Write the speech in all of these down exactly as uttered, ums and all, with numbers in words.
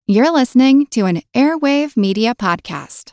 You're listening to an Airwave Media Podcast.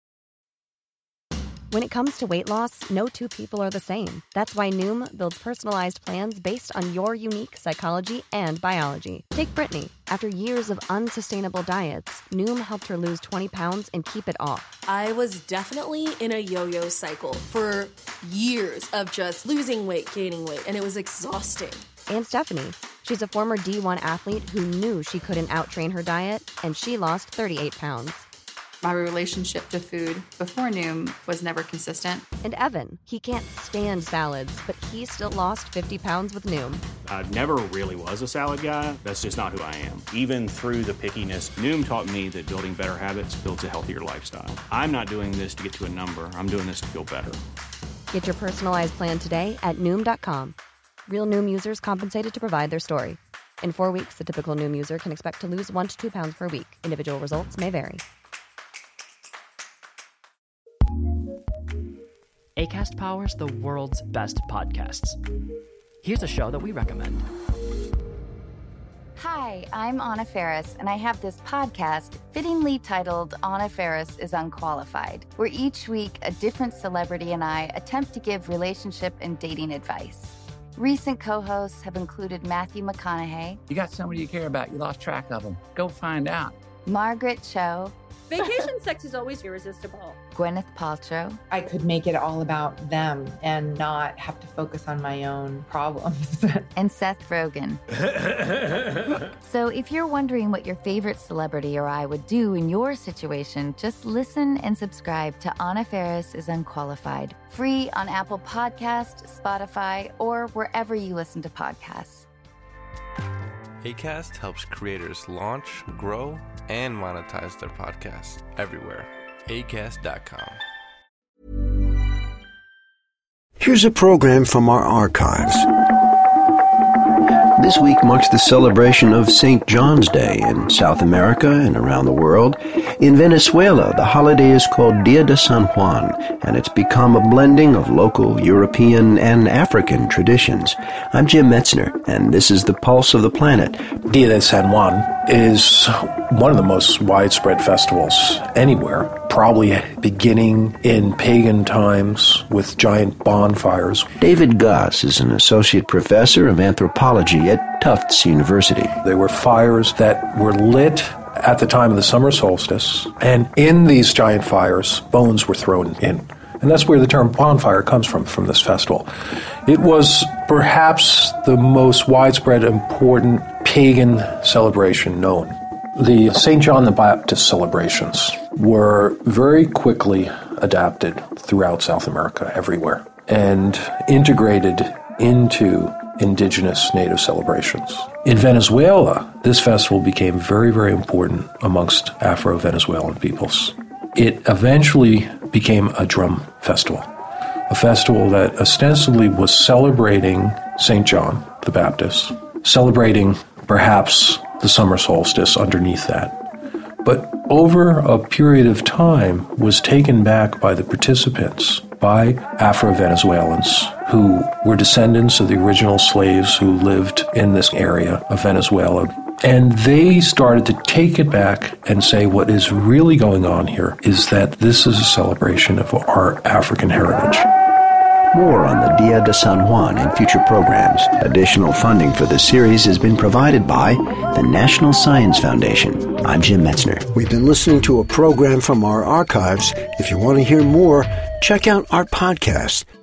When it comes to weight loss, no two people are the same. That's why Noom builds personalized plans based on your unique psychology and biology. Take Brittany. After years of unsustainable diets, Noom helped her lose twenty pounds and keep it off. I was definitely in a yo-yo cycle for years of just losing weight, gaining weight, and it was exhausting. And Stephanie. She's a former D one athlete who knew she couldn't outtrain her diet, and she lost thirty-eight pounds. My relationship to food before Noom was never consistent. And Evan, he can't stand salads, but he still lost fifty pounds with Noom. I never really was a salad guy. That's just not who I am. Even through the pickiness, Noom taught me that building better habits builds a healthier lifestyle. I'm not doing this to get to a number. I'm doing this to feel better. Get your personalized plan today at Noom dot com. Real Noom users compensated to provide their story. In four weeks, the typical Noom user can expect to lose one to two pounds per week. Individual results may vary. Acast powers the world's best podcasts. Here's a show that we recommend. Hi, I'm Anna Faris, and I have this podcast fittingly titled Anna Faris is Unqualified, where each week a different celebrity and I attempt to give relationship and dating advice. Recent co-hosts have included Matthew McConaughey. You got somebody you care about, you lost track of them. Go find out. Margaret Cho. Vacation sex is always irresistible. Gwyneth Paltrow. I could make it all about them and not have to focus on my own problems. And Seth Rogen. So if you're wondering what your favorite celebrity or I would do in your situation, just listen and subscribe to Anna Faris is Unqualified. Free on Apple Podcasts, Spotify, or wherever you listen to podcasts. Acast helps creators launch, grow, and monetize their podcasts everywhere. Acast dot com. Here's a program from our archives. This week marks the celebration of Saint John's Day in South America and around the world. In Venezuela, the holiday is called Dia de San Juan, and it's become a blending of local, European, and African traditions. I'm Jim Metzner, and this is the Pulse of the Planet. Dia de San Juan is one of the most widespread festivals anywhere, probably beginning in pagan times with giant bonfires. David Goss is an associate professor of anthropology at Tufts University. They were fires that were lit at the time of the summer solstice, and in these giant fires, bones were thrown in. And that's where the term bonfire comes from, from this festival. It was perhaps the most widespread, important pagan celebration known. The Saint John the Baptist celebrations were very quickly adapted throughout South America, everywhere, and integrated into indigenous native celebrations. In Venezuela, this festival became very, very important amongst Afro-Venezuelan peoples. It eventually became a drum festival, a festival that ostensibly was celebrating Saint John the Baptist, celebrating perhaps the summer solstice underneath that, but over a period of time was taken back by the participants, by Afro-Venezuelans who were descendants of the original slaves who lived in this area of Venezuela. And they started to take it back and say what is really going on here is that this is a celebration of our African heritage. More on the Dia de San Juan in future programs. Additional funding for this series has been provided by the National Science Foundation. I'm Jim Metzner. We've been listening to a program from our archives. If you want to hear more, check out our podcast